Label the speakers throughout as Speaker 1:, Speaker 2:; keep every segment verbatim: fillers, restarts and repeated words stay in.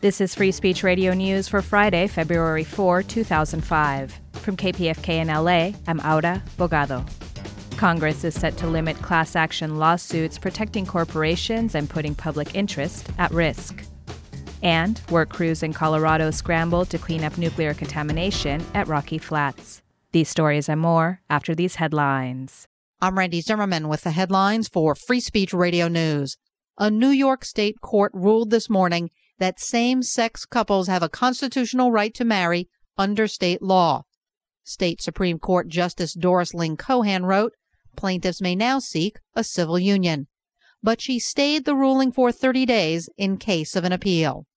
Speaker 1: This is Free Speech Radio News for Friday, February fourth, two thousand five. From K P F K in L A, I'm Aura Bogado. Congress is set to limit class action lawsuits protecting corporations and putting public interest at risk. And work crews in Colorado scramble to clean up nuclear contamination at Rocky Flats. These stories and more after these headlines.
Speaker 2: I'm Randy Zimmerman with the headlines for Free Speech Radio News. A New York State court ruled this morning that same-sex couples have a constitutional right to marry under state law. State Supreme Court Justice Doris Lynn Cohan wrote, plaintiffs may now seek a civil union. But she stayed the ruling for thirty days in case of an appeal.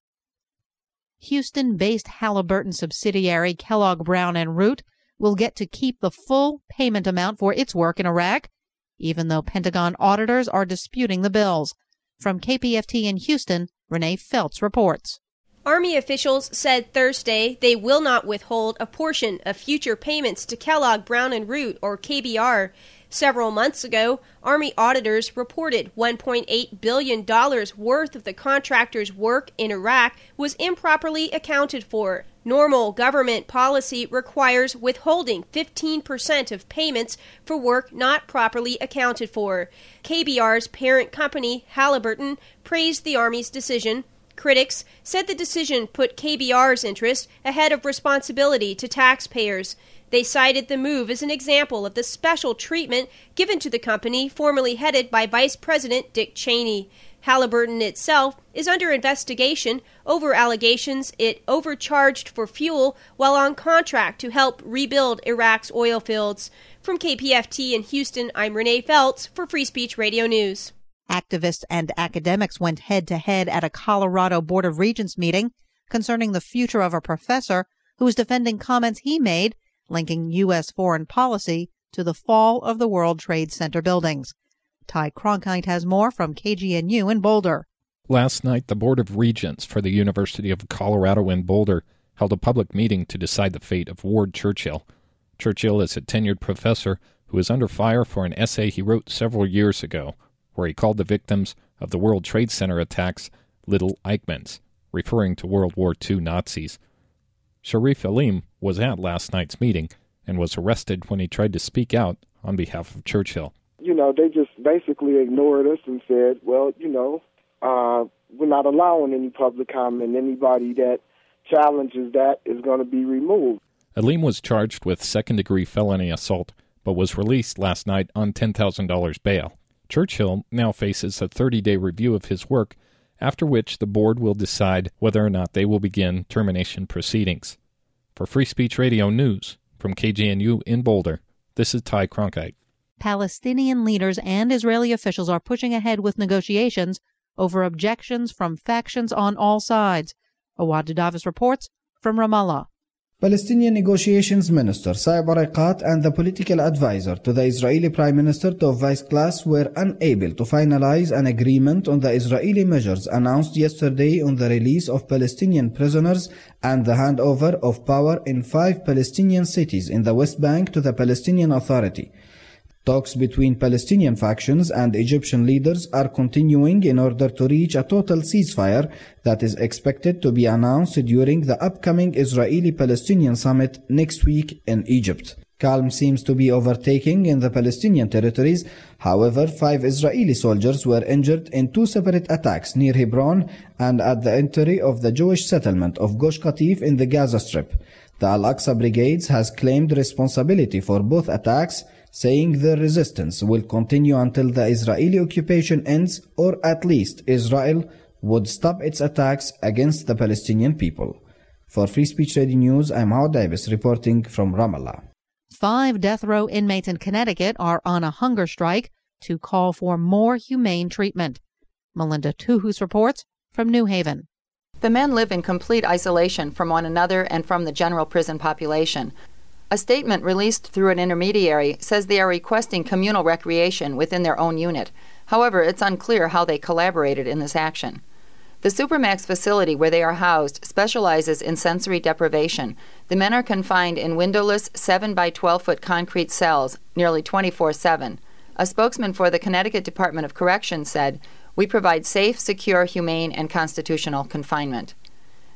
Speaker 2: Houston-based Halliburton subsidiary Kellogg Brown and Root will get to keep the full payment amount for its work in Iraq, even though Pentagon auditors are disputing the bills. From K P F T in Houston, Renee Feltz reports.
Speaker 3: Army officials said Thursday they will not withhold a portion of future payments to Kellogg Brown and Root, or K B R. Several months ago, Army auditors reported one point eight billion dollars worth of the contractor's work in Iraq was improperly accounted for. Normal government policy requires withholding fifteen percent of payments for work not properly accounted for. K B R's parent company, Halliburton, praised the Army's decision. Critics said the decision put K B R's interest ahead of responsibility to taxpayers. They cited the move as an example of the special treatment given to the company formerly headed by Vice President Dick Cheney. Halliburton itself is under investigation over allegations it overcharged for fuel while on contract to help rebuild Iraq's oil fields. From K P F T in Houston, I'm Renee Feltz for Free Speech Radio News.
Speaker 2: Activists and academics went head-to-head at a Colorado Board of Regents meeting concerning the future of a professor who was defending comments he made linking U S foreign policy to the fall of the World Trade Center buildings. Ty Cronkite has more from K G N U in Boulder.
Speaker 4: Last night, the Board of Regents for the University of Colorado in Boulder held a public meeting to decide the fate of Ward Churchill. Churchill is a tenured professor who is under fire for an essay he wrote several years ago, where he called the victims of the World Trade Center attacks Little Eichmanns, referring to World War Two Nazis. Sharif Alim was at last night's meeting and was arrested when he tried to speak out on behalf of Churchill.
Speaker 5: You know, they just basically ignored us and said, well, you know, uh, we're not allowing any public comment. Anybody that challenges that is going to be removed.
Speaker 4: Alim was charged with second-degree felony assault, but was released last night on ten thousand dollars bail. Churchill now faces a thirty-day review of his work, after which the board will decide whether or not they will begin termination proceedings. For Free Speech Radio News, from K G N U in Boulder, this is Ty Cronkite.
Speaker 2: Palestinian leaders and Israeli officials are pushing ahead with negotiations over objections from factions on all sides. Awad Davis reports from Ramallah.
Speaker 6: Palestinian Negotiations Minister Saeb Erekat and the political advisor to the Israeli Prime Minister Tov Weiss-Glass were unable to finalize an agreement on the Israeli measures announced yesterday on the release of Palestinian prisoners and the handover of power in five Palestinian cities in the West Bank to the Palestinian Authority. Talks between Palestinian factions and Egyptian leaders are continuing in order to reach a total ceasefire that is expected to be announced during the upcoming Israeli-Palestinian summit next week in Egypt. Calm seems to be overtaking in the Palestinian territories. However, five Israeli soldiers were injured in two separate attacks near Hebron and at the entry of the Jewish settlement of Gush Katif in the Gaza Strip. The Al-Aqsa Brigades has claimed responsibility for both attacks, saying their resistance will continue until the Israeli occupation ends, or at least Israel would stop its attacks against the Palestinian people. For Free Speech Radio News, I'm Howard Davis reporting from Ramallah.
Speaker 2: Five death row inmates in Connecticut are on a hunger strike to call for more humane treatment. Melinda Tuhus reports from New Haven.
Speaker 7: The men live in complete isolation from one another and from the general prison population. A statement released through an intermediary says they are requesting communal recreation within their own unit. However, it's unclear how they collaborated in this action. The Supermax facility where they are housed specializes in sensory deprivation. The men are confined in windowless seven by twelve foot concrete cells nearly twenty-four seven. A spokesman for the Connecticut Department of Corrections said, "We provide safe, secure, humane, and constitutional confinement."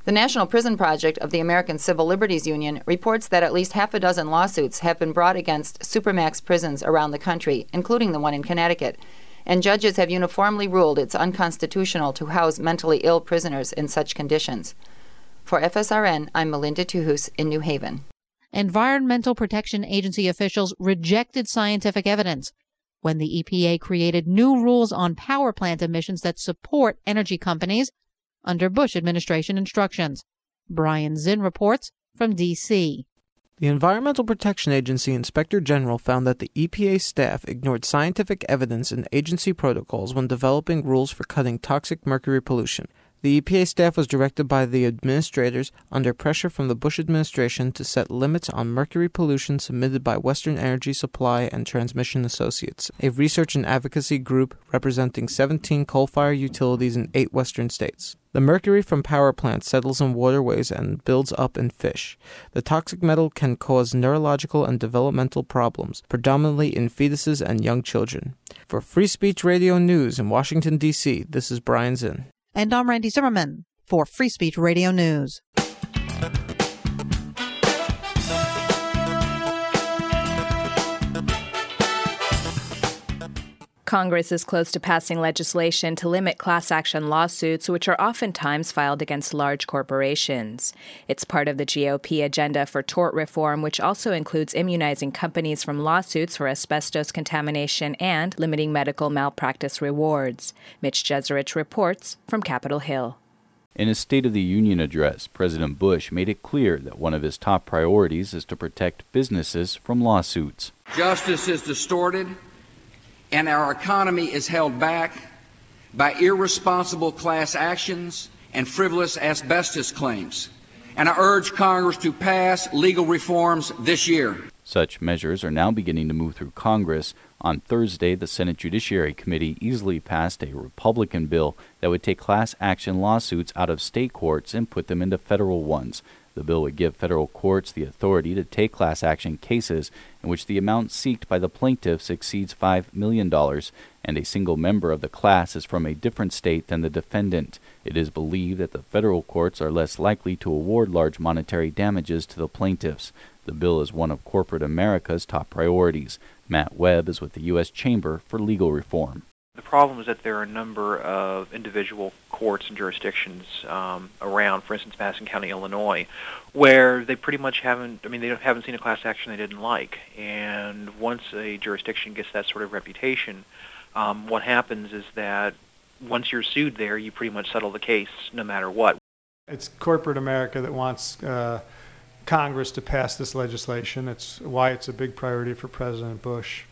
Speaker 7: The National Prison Project of the American Civil Liberties Union reports that at least half a dozen lawsuits have been brought against supermax prisons around the country, including the one in Connecticut, and judges have uniformly ruled it's unconstitutional to house mentally ill prisoners in such conditions. For F S R N, I'm Melinda Tuhus in New Haven.
Speaker 2: Environmental Protection Agency officials rejected scientific evidence when the E P A created new rules on power plant emissions that support energy companies under Bush administration instructions. Brian Zinn reports from D C
Speaker 8: The Environmental Protection Agency Inspector General found that the E P A staff ignored scientific evidence and agency protocols when developing rules for cutting toxic mercury pollution. The E P A staff was directed by the administrators under pressure from the Bush administration to set limits on mercury pollution submitted by Western Energy Supply and Transmission Associates, a research and advocacy group representing seventeen coal-fired utilities in eight western states. The mercury from power plants settles in waterways and builds up in fish. The toxic metal can cause neurological and developmental problems, predominantly in fetuses and young children. For Free Speech Radio News in Washington, D C, this is Brian Zinn.
Speaker 2: And I'm Randy Zimmerman for Free Speech Radio News.
Speaker 1: Congress is close to passing legislation to limit class action lawsuits, which are oftentimes filed against large corporations. It's part of the G O P agenda for tort reform, which also includes immunizing companies from lawsuits for asbestos contamination and limiting medical malpractice rewards. Mitch Jeserich reports from Capitol Hill.
Speaker 9: In his State of the Union address, President Bush made it clear that one of his top priorities is to protect businesses from lawsuits.
Speaker 10: Justice is distorted, and our economy is held back by irresponsible class actions and frivolous asbestos claims. And I urge Congress to pass legal reforms this year.
Speaker 9: Such measures are now beginning to move through Congress. On Thursday, the Senate Judiciary Committee easily passed a Republican bill that would take class action lawsuits out of state courts and put them into federal ones. The bill would give federal courts the authority to take class action cases in which the amount sought by the plaintiffs exceeds five million dollars, and a single member of the class is from a different state than the defendant. It is believed that the federal courts are less likely to award large monetary damages to the plaintiffs. The bill is one of corporate America's top priorities. Matt Webb is with the U S Chamber for Legal Reform.
Speaker 11: The problem is that there are a number of individual courts and jurisdictions um, around, for instance, Madison County, Illinois, where they pretty much haven't, I mean, they haven't seen a class action they didn't like. And once a jurisdiction gets that sort of reputation, um, what happens is that once you're sued there, you pretty much settle the case no matter what.
Speaker 12: It's corporate America that wants uh, Congress to pass this legislation. It's why it's a big priority for President Bush.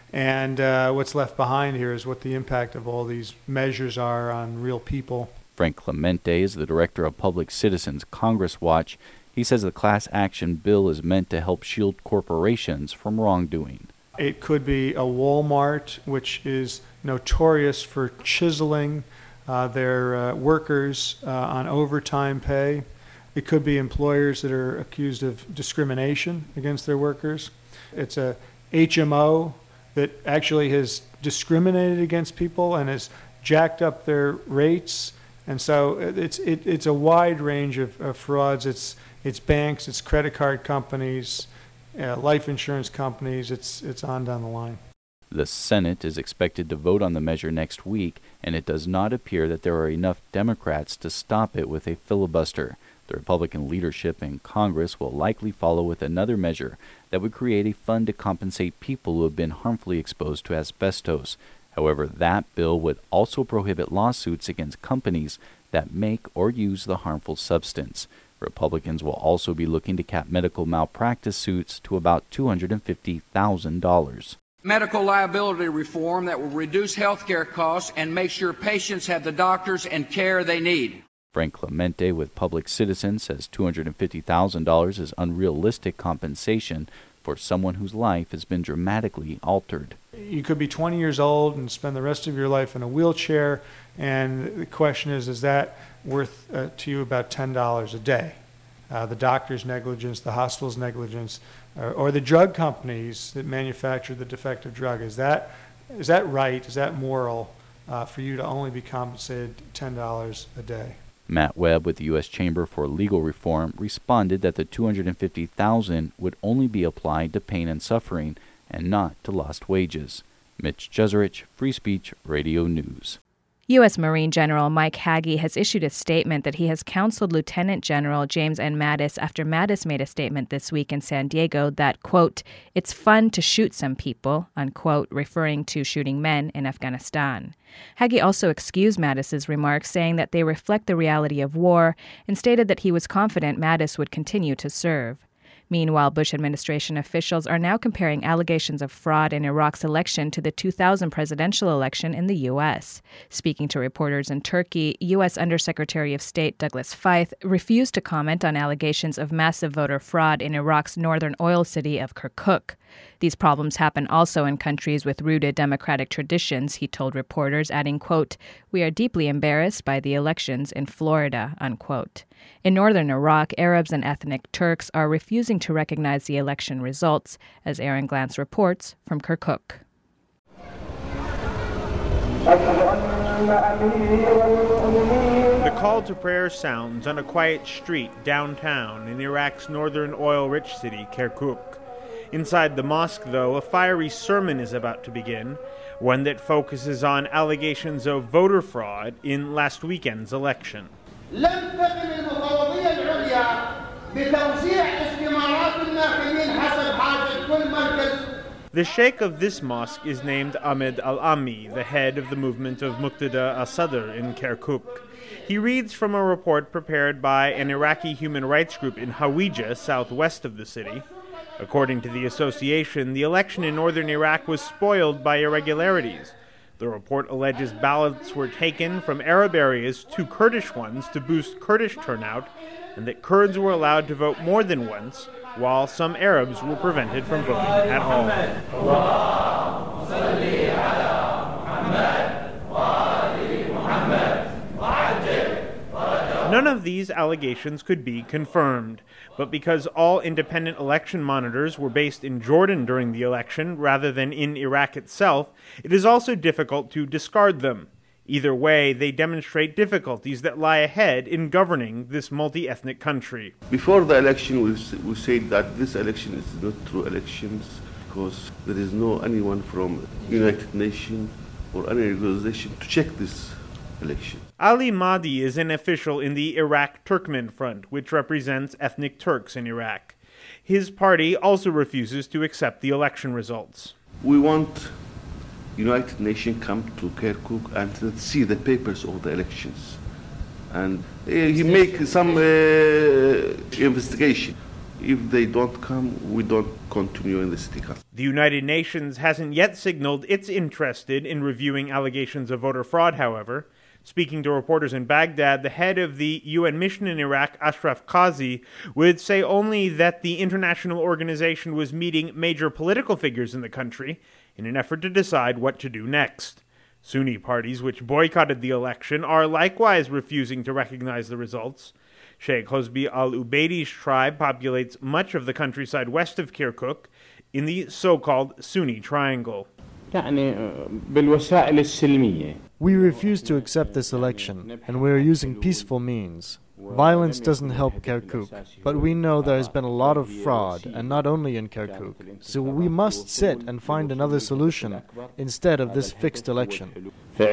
Speaker 12: And uh, what's left behind here is what the impact of all these measures are on real people.
Speaker 9: Frank Clemente is the director of Public Citizens Congress Watch. He says the class action bill is meant to help shield corporations from wrongdoing.
Speaker 12: It could be a Walmart, which is notorious for chiseling uh, their uh, workers uh, on overtime pay. It could be employers that are accused of discrimination against their workers. It's a H M O that actually has discriminated against people and has jacked up their rates. And so it's it, it's a wide range of, of frauds. It's it's banks, it's credit card companies, uh, life insurance companies. It's it's on down the line.
Speaker 9: The Senate is expected to vote on the measure next week, and it does not appear that there are enough Democrats to stop it with a filibuster. The Republican leadership in Congress will likely follow with another measure that would create a fund to compensate people who have been harmfully exposed to asbestos. However, that bill would also prohibit lawsuits against companies that make or use the harmful substance. Republicans will also be looking to cap medical malpractice suits to about two hundred fifty thousand dollars.
Speaker 10: Medical liability reform that will reduce health care costs and make sure patients have the doctors and care they need.
Speaker 9: Frank Clemente with Public Citizen says two hundred fifty thousand dollars is unrealistic compensation for someone whose life has been dramatically altered.
Speaker 12: You could be twenty years old and spend the rest of your life in a wheelchair, and the question is, is that worth uh, to you about ten dollars a day? Uh, the doctor's negligence, the hospital's negligence, or, or the drug companies that manufacture the defective drug. Is that is that right? Is that moral uh, for you to only be compensated ten dollars a day?
Speaker 9: Matt Webb with the U S Chamber for Legal Reform responded that the two hundred fifty thousand dollars would only be applied to pain and suffering and not to lost wages. Mitch Jeserich, Free Speech Radio News.
Speaker 1: U S. Marine General Mike Hagee has issued a statement that he has counseled Lieutenant General James N. Mattis after Mattis made a statement this week in San Diego that, quote, it's fun to shoot some people, unquote, referring to shooting men in Afghanistan. Hagee also excused Mattis's remarks, saying that they reflect the reality of war, and stated that he was confident Mattis would continue to serve. Meanwhile, Bush administration officials are now comparing allegations of fraud in Iraq's election to the two thousand presidential election in the U S. Speaking to reporters in Turkey, U S. Undersecretary of State Douglas Feith refused to comment on allegations of massive voter fraud in Iraq's northern oil city of Kirkuk. These problems happen also in countries with rooted democratic traditions, he told reporters, adding, quote, we are deeply embarrassed by the elections in Florida, unquote. In northern Iraq, Arabs and ethnic Turks are refusing to recognize the election results, as Aaron Glantz reports from Kirkuk.
Speaker 13: The call to prayer sounds on a quiet street downtown in Iraq's northern oil-rich city, Kirkuk. Inside the mosque, though, a fiery sermon is about to begin, one that focuses on allegations of voter fraud in last weekend's election. The sheikh of this mosque is named Ahmed Al-Ammi, the head of the movement of Muqtada al-Sadr in Kirkuk. He reads from a report prepared by an Iraqi human rights group in Hawija, southwest of the city. According to the association, the election in northern Iraq was spoiled by irregularities. The report alleges ballots were taken from Arab areas to Kurdish ones to boost Kurdish turnout, and that Kurds were allowed to vote more than once, while some Arabs were prevented from voting at all. None of these allegations could be confirmed, but because all independent election monitors were based in Jordan during the election rather than in Iraq itself, it is also difficult to discard them. Either way, they demonstrate difficulties that lie ahead in governing this multi-ethnic country.
Speaker 14: Before the election, we, we said that this election is not true elections because there is no anyone from United Nations or any organization to check this election.
Speaker 13: Ali Mahdi is an official in the Iraq Turkmen Front, which represents ethnic Turks in Iraq. His party also refuses to accept the election results.
Speaker 14: We want United Nations come to Kirkuk and see the papers of the elections. And uh, he make some uh, investigation. If they don't come, we don't continue in the city council.
Speaker 13: The United Nations hasn't yet signaled it's interested in reviewing allegations of voter fraud, however. Speaking to reporters in Baghdad, the head of the U N mission in Iraq, Ashraf Qazi, would say only that the international organization was meeting major political figures in the country in an effort to decide what to do next. Sunni parties, which boycotted the election, are likewise refusing to recognize the results. Sheikh Hosbi al-Ubaidi's tribe populates much of the countryside west of Kirkuk in the so-called Sunni Triangle.
Speaker 15: We refuse to accept this election, and we are using peaceful means. Violence doesn't help Kirkuk, but we know there has been a lot of fraud, and not only in Kirkuk. So we must sit and find another solution instead of this fixed election.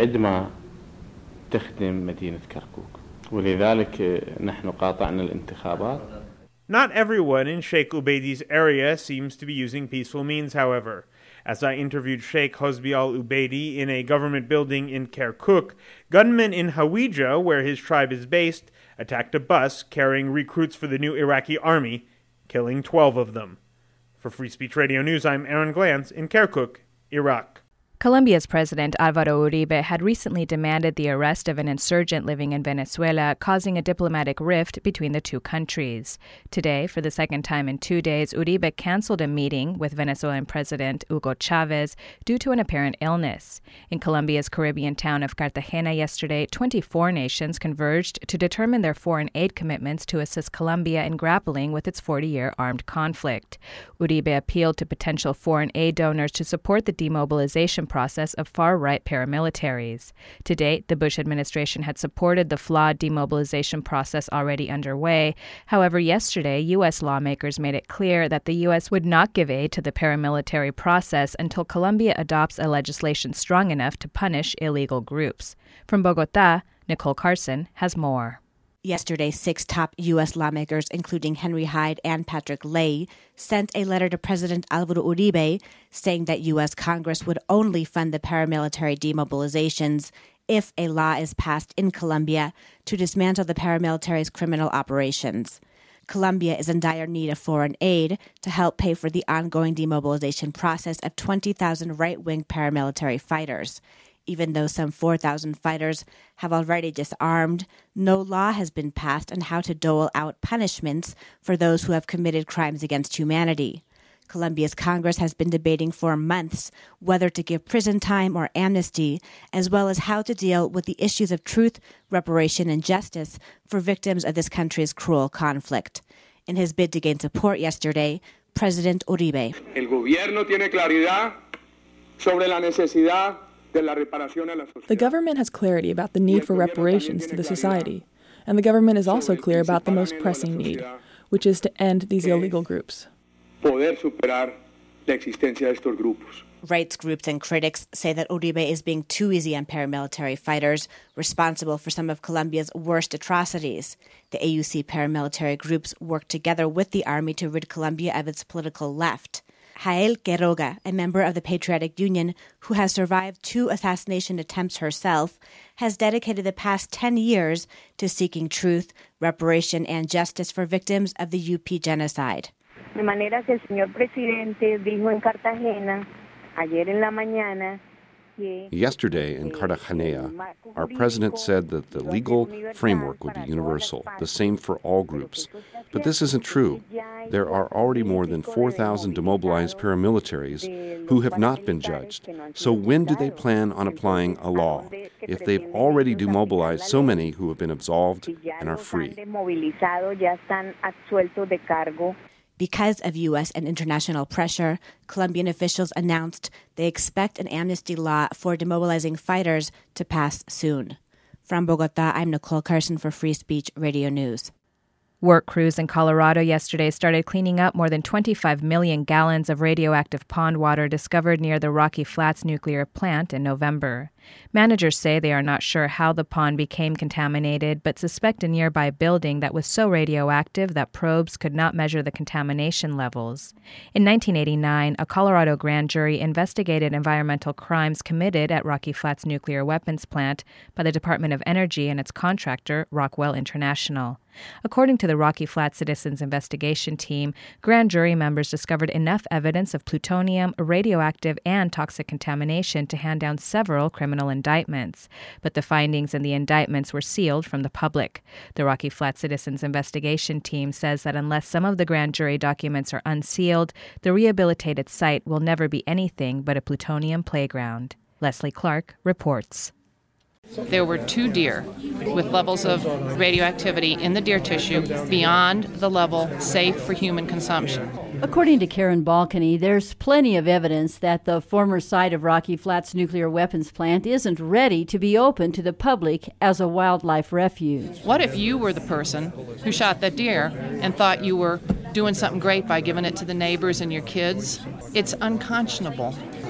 Speaker 13: Not everyone in Sheikh Ubaidi's area seems to be using peaceful means, however. As I interviewed Sheikh Hosbi al-Ubaidi in a government building in Kirkuk, gunmen in Hawija, where his tribe is based, attacked a bus carrying recruits for the new Iraqi army, killing twelve of them. For Free Speech Radio News, I'm Aaron Glantz in Kirkuk, Iraq.
Speaker 1: Colombia's President Álvaro Uribe had recently demanded the arrest of an insurgent living in Venezuela, causing a diplomatic rift between the two countries. Today, for the second time in two days, Uribe canceled a meeting with Venezuelan President Hugo Chavez due to an apparent illness. In Colombia's Caribbean town of Cartagena yesterday, twenty-four nations converged to determine their foreign aid commitments to assist Colombia in grappling with its forty-year armed conflict. Uribe appealed to potential foreign aid donors to support the demobilization process of far-right paramilitaries. To date, the Bush administration had supported the flawed demobilization process already underway. However, yesterday, U S lawmakers made it clear that the U S would not give aid to the paramilitary process until Colombia adopts a legislation strong enough to punish illegal groups. From Bogotá, Nicole Carson has more.
Speaker 16: Yesterday, six top U S lawmakers, including Henry Hyde and Patrick Leahy, sent a letter to President Álvaro Uribe saying that U S Congress would only fund the paramilitary demobilizations if a law is passed in Colombia to dismantle the paramilitary's criminal operations. Colombia is in dire need of foreign aid to help pay for the ongoing demobilization process of twenty thousand right-wing paramilitary fighters. Even though some four thousand fighters have already disarmed, no law has been passed on how to dole out punishments for those who have committed crimes against humanity. Colombia's Congress has been debating for months whether to give prison time or amnesty, as well as how to deal with the issues of truth, reparation, and justice for victims of this country's cruel conflict. In his bid to gain support yesterday, President Uribe.
Speaker 17: El gobierno tiene claridad sobre la necesidad.
Speaker 18: The government has clarity about the need for reparations to the society, and the government is also clear about the most pressing need, which is to end these illegal groups.
Speaker 16: Rights groups and critics say that Uribe is being too easy on paramilitary fighters, responsible for some of Colombia's worst atrocities. The A U C paramilitary groups work together with the army to rid Colombia of its political left. Jael Quiroga, a member of the Patriotic Union who has survived two assassination attempts herself, has dedicated the past ten years to seeking truth, reparation, and justice for victims of the U P genocide.
Speaker 19: De manera que el señor presidente dijo en Cartagena ayer en la mañana.
Speaker 20: Yesterday in Cartagena, our president said that the legal framework would be universal, the same for all groups. But this isn't true. There are already more than four thousand demobilized paramilitaries who have not been judged. So when do they plan on applying a law, if they've already demobilized so many who have been absolved and are free?
Speaker 16: Because of U S and international pressure, Colombian officials announced they expect an amnesty law for demobilizing fighters to pass soon. From Bogotá, I'm Nicole Carson for Free Speech Radio News.
Speaker 1: Work crews in Colorado yesterday started cleaning up more than twenty-five million gallons of radioactive pond water discovered near the Rocky Flats nuclear plant in November. Managers say they are not sure how the pond became contaminated, but suspect a nearby building that was so radioactive that probes could not measure the contamination levels. In nineteen eighty-nine, a Colorado grand jury investigated environmental crimes committed at Rocky Flats nuclear weapons plant by the Department of Energy and its contractor, Rockwell International. According to the Rocky Flats Citizens Investigation Team, grand jury members discovered enough evidence of plutonium, radioactive, and toxic contamination to hand down several criminal indictments. But the findings in the indictments were sealed from the public. The Rocky Flats Citizens Investigation Team says that unless some of the grand jury documents are unsealed, the rehabilitated site will never be anything but a plutonium playground. Leslie Clark reports.
Speaker 21: There were two deer with levels of radioactivity in the deer tissue beyond the level safe for human consumption.
Speaker 22: According to Karen Balcony, there's plenty of evidence that the former site of Rocky Flats nuclear weapons plant isn't ready to be open to the public as a wildlife refuge.
Speaker 21: What if you were the person who shot that deer and thought you were doing something great by giving it to the neighbors and your kids? It's unconscionable.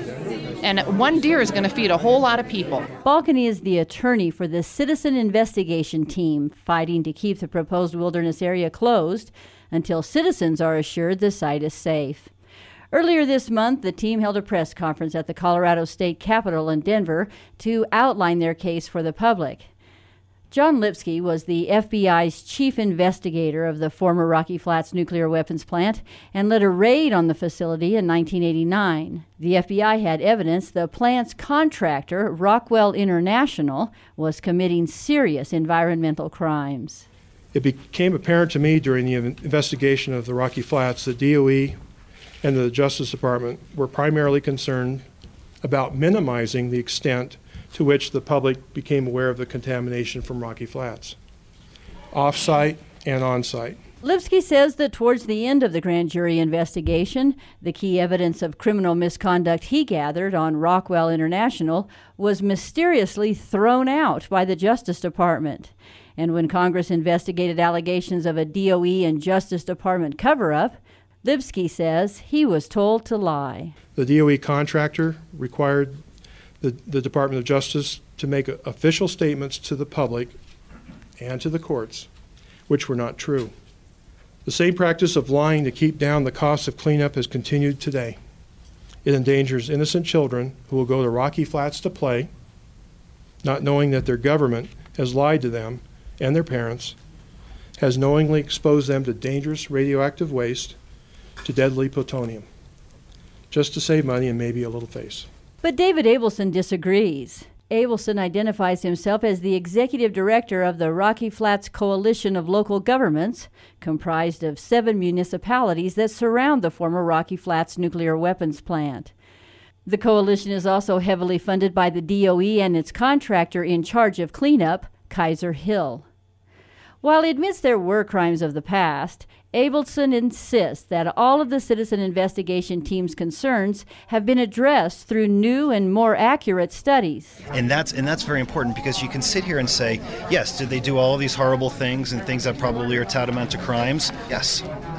Speaker 21: And one deer is going to feed a whole lot of people.
Speaker 22: Balcony is the attorney for the Citizen Investigation Team, fighting to keep the proposed wilderness area closed until citizens are assured the site is safe. Earlier this month, the team held a press conference at the Colorado State Capitol in Denver to outline their case for the public. John Lipsky was the F B I's chief investigator of the former Rocky Flats nuclear weapons plant and led a raid on the facility in nineteen eighty-nine. The F B I had evidence the plant's contractor, Rockwell International, was committing serious environmental crimes.
Speaker 23: It became apparent to me during the investigation of the Rocky Flats that D O E and the Justice Department were primarily concerned about minimizing the extent to which the public became aware of the contamination from Rocky Flats, off-site and on-site.
Speaker 22: Lipsky says that towards the end of the grand jury investigation, the key evidence of criminal misconduct he gathered on Rockwell International was mysteriously thrown out by the Justice Department. And when Congress investigated allegations of a D O E and Justice Department cover-up, Lipsky says he was told to lie.
Speaker 23: The D O E contractor required the, the Department of Justice to make official statements to the public and to the courts, which were not true. The same practice of lying to keep down the cost of cleanup has continued today. It endangers innocent children who will go to Rocky Flats to play, not knowing that their government has lied to them and their parents, has knowingly exposed them to dangerous radioactive waste, to deadly plutonium, just to save money and maybe a little face.
Speaker 22: But David Abelson disagrees. Abelson identifies himself as the executive director of the Rocky Flats Coalition of Local Governments, comprised of seven municipalities that surround the former Rocky Flats nuclear weapons plant. The coalition is also heavily funded by the D O E and its contractor in charge of cleanup, Kaiser Hill. While he admits there were crimes of the past, Abelson insists that all of the citizen investigation team's concerns have been addressed through new and more accurate studies.
Speaker 3: And that's and that's very important, because you can sit here and say, yes, did they do all of these horrible things and things that probably are tantamount to crimes? Yes.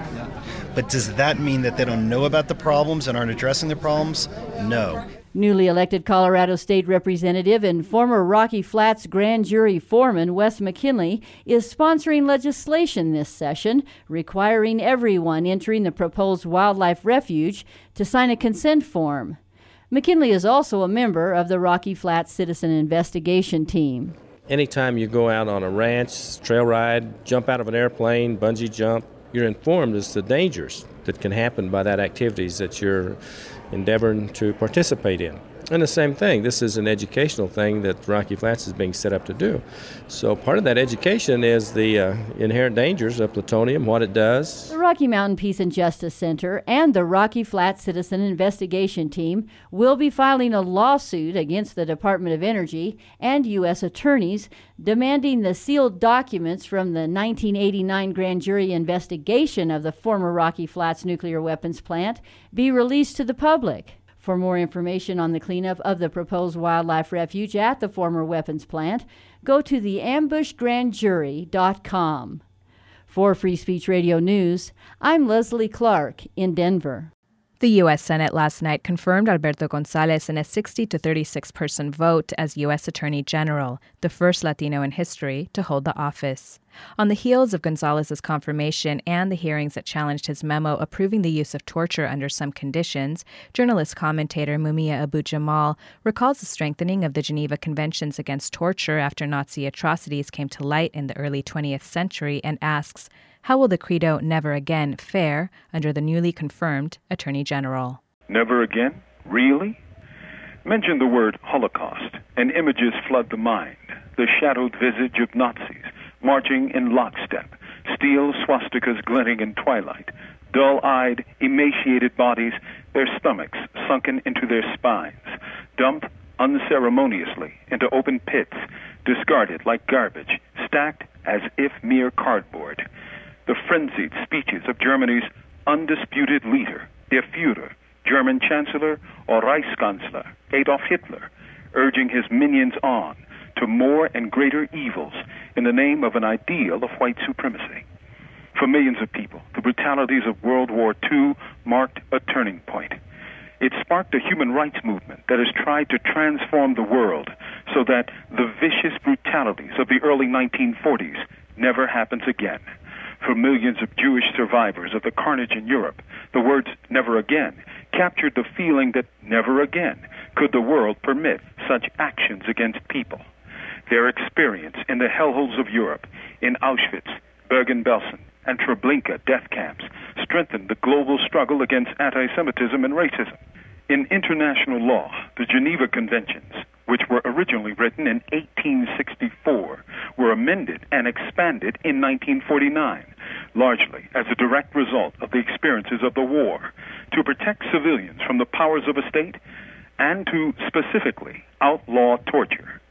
Speaker 3: But does that mean that they don't know about the problems and aren't addressing the problems? No.
Speaker 22: Newly elected Colorado State Representative and former Rocky Flats Grand Jury Foreman Wes McKinley is sponsoring legislation this session requiring everyone entering the proposed wildlife refuge to sign a consent form. McKinley is also a member of the Rocky Flats Citizen Investigation Team.
Speaker 4: Anytime you go out on a ranch, trail ride, jump out of an airplane, bungee jump, you're informed as to the dangers that can happen by that activities that you're endeavoring to participate in. And the same thing, this is an educational thing that Rocky Flats is being set up to do. So part of that education is the uh, inherent dangers of plutonium, what it does.
Speaker 22: The Rocky Mountain Peace and Justice Center and the Rocky Flats Citizen Investigation Team will be filing a lawsuit against the Department of Energy and U S attorneys demanding the sealed documents from the nineteen eighty-nine grand jury investigation of the former Rocky Flats nuclear weapons plant be released to the public. For more information on the cleanup of the proposed wildlife refuge at the former weapons plant, go to the ambush grand jury dot com. For Free Speech Radio News, I'm Leslie Clark in Denver.
Speaker 1: The U S Senate last night confirmed Alberto Gonzales in a sixty to thirty-six person vote as U S Attorney General, the first Latino in history to hold the office. On the heels of Gonzales's confirmation and the hearings that challenged his memo approving the use of torture under some conditions, journalist commentator Mumia Abu-Jamal recalls the strengthening of the Geneva Conventions against torture after Nazi atrocities came to light in the early twentieth century and asks, how will the credo "never again" fare under the newly confirmed Attorney General?
Speaker 5: Never again? Really? Mention the word Holocaust, and images flood the mind. The shadowed visage of Nazis, marching in lockstep, steel swastikas glinting in twilight, dull-eyed, emaciated bodies, their stomachs sunken into their spines, dumped unceremoniously into open pits, discarded like garbage, stacked as if mere cardboard. The frenzied speeches of Germany's undisputed leader, Der Führer, German Chancellor or Reichskanzler Adolf Hitler, urging his minions on to more and greater evils in the name of an ideal of white supremacy. For millions of people, the brutalities of World War Two marked a turning point. It sparked a human rights movement that has tried to transform the world so that the vicious brutalities of the early nineteen forties never happens again. For millions of Jewish survivors of the carnage in Europe, the words "never again" captured the feeling that never again could the world permit such actions against people. Their experience in the hellholes of Europe, in Auschwitz, Bergen-Belsen, and Treblinka death camps strengthened the global struggle against anti-Semitism and racism. In international law, the Geneva Conventions, which were originally written in eighteen sixty-four, were amended and expanded in nineteen forty-nine, largely as a direct result of the experiences of the war, to protect civilians from the powers of a state and to specifically outlaw torture.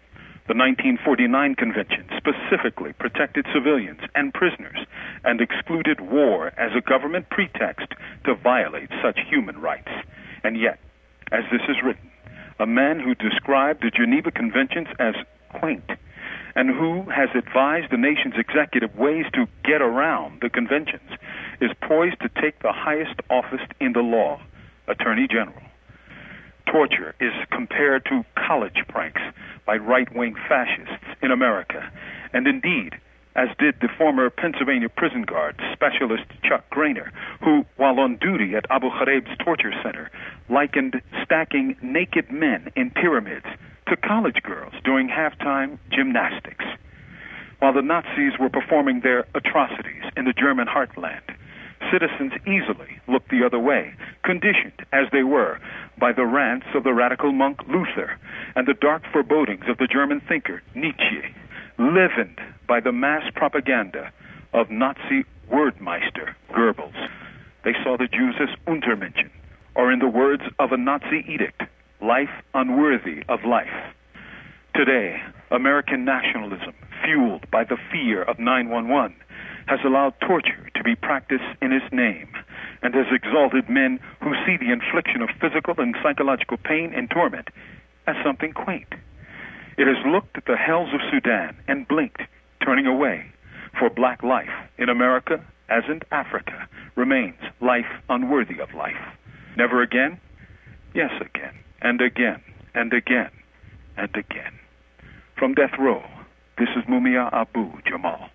Speaker 5: The nineteen forty-nine Convention specifically protected civilians and prisoners and excluded war as a government pretext to violate such human rights. And yet, as this is written, a man who described the Geneva Conventions as quaint and who has advised the nation's executive ways to get around the conventions is poised to take the highest office in the law, Attorney General. Torture is compared to college pranks by right-wing fascists in America, and indeed, as did the former Pennsylvania prison guard specialist Chuck Grainer, who, while on duty at Abu Ghraib's torture center, likened stacking naked men in pyramids to college girls doing halftime gymnastics. While the Nazis were performing their atrocities in the German heartland, citizens easily looked the other way, conditioned as they were by the rants of the radical monk Luther and the dark forebodings of the German thinker Nietzsche, leavened by the mass propaganda of Nazi wordmeister Goebbels. They saw the Jews as Untermenschen, or in the words of a Nazi edict, life unworthy of life. Today, American nationalism, fueled by the fear of nine one one, has allowed torture to be practiced in its name and has exalted men who see the infliction of physical and psychological pain and torment as something quaint. It has looked at the hells of Sudan and blinked, turning away, for black life in America, as in Africa, remains life unworthy of life. Never again? Yes, again, and again, and again, and again. From death row, this is Mumia Abu Jamal.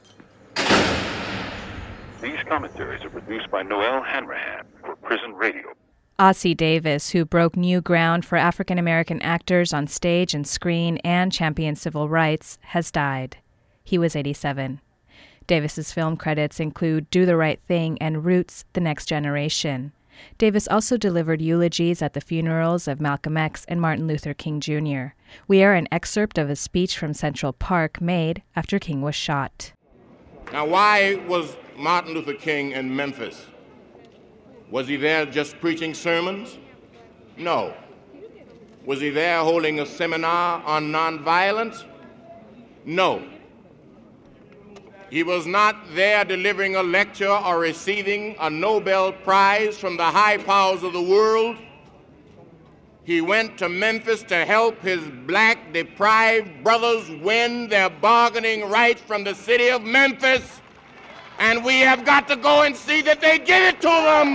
Speaker 6: These commentaries are produced by Noel Hanrahan for Prison Radio.
Speaker 1: Ossie Davis, who broke new ground for African American actors on stage and screen and championed civil rights, has died. He was eighty-seven. Davis's film credits include Do the Right Thing and Roots: The Next Generation. Davis also delivered eulogies at the funerals of Malcolm X and Martin Luther King Junior We air an excerpt of a speech from Central Park made after King was shot.
Speaker 7: Now, why was Martin Luther King in Memphis? Was he there just preaching sermons? No. Was he there holding a seminar on nonviolence? No. He was not there delivering a lecture or receiving a Nobel Prize from the high powers of the world. He went to Memphis to help his black deprived brothers win their bargaining rights from the city of Memphis. And we have got to go and see that they give it to them.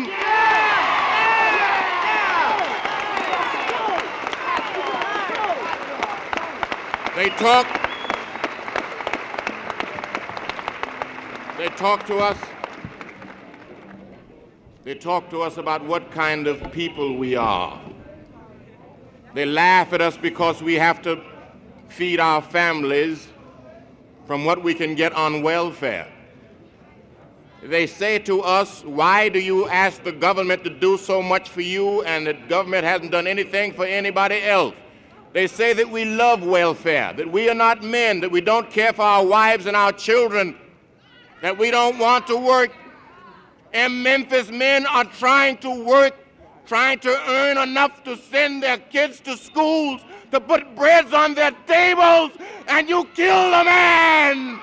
Speaker 7: They talk, they talk to us, they talk to us about what kind of people we are. They laugh at us because we have to feed our families from what we can get on welfare. They say to us, why do you ask the government to do so much for you and the government hasn't done anything for anybody else? They say that we love welfare, that we are not men, that we don't care for our wives and our children, that we don't want to work. And Memphis men are trying to work, trying to earn enough to send their kids to schools, to put breads on their tables, and you kill the man!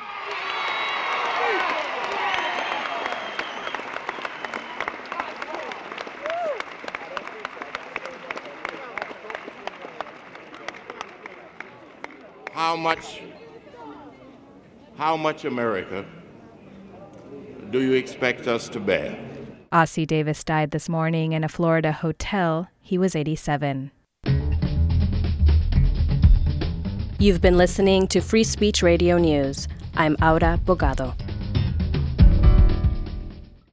Speaker 7: How much, how much America do you expect us to bear?
Speaker 1: Ossie Davis died this morning in a Florida hotel. He was eighty-seven.
Speaker 8: You've been listening to Free Speech Radio News. I'm Aura Bogado.